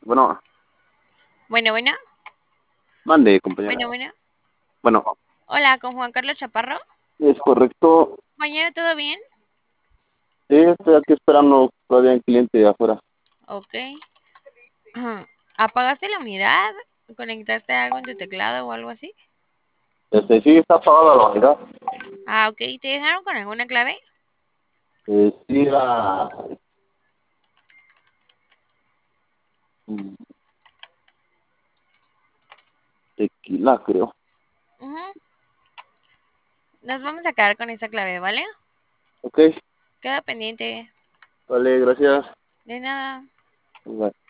Bueno, Bueno, bueno, mande, compañera. bueno, bueno. Bueno, Hola, con Juan Carlos Chaparro. es correcto. Compañero, ¿todo bien? Sí, estoy aquí esperando todavía un cliente de afuera. Ok. ¿Apagaste la unidad? ¿Conectaste algo en tu teclado o algo así? Sí, está apagada la unidad. Ah, ok. ¿Te dejaron con alguna clave? Sí, la mm, tequila, creo. Ujú. Nos vamos a quedar con esa clave, ¿vale? Ok, Queda pendiente. vale, gracias. De nada. Bye.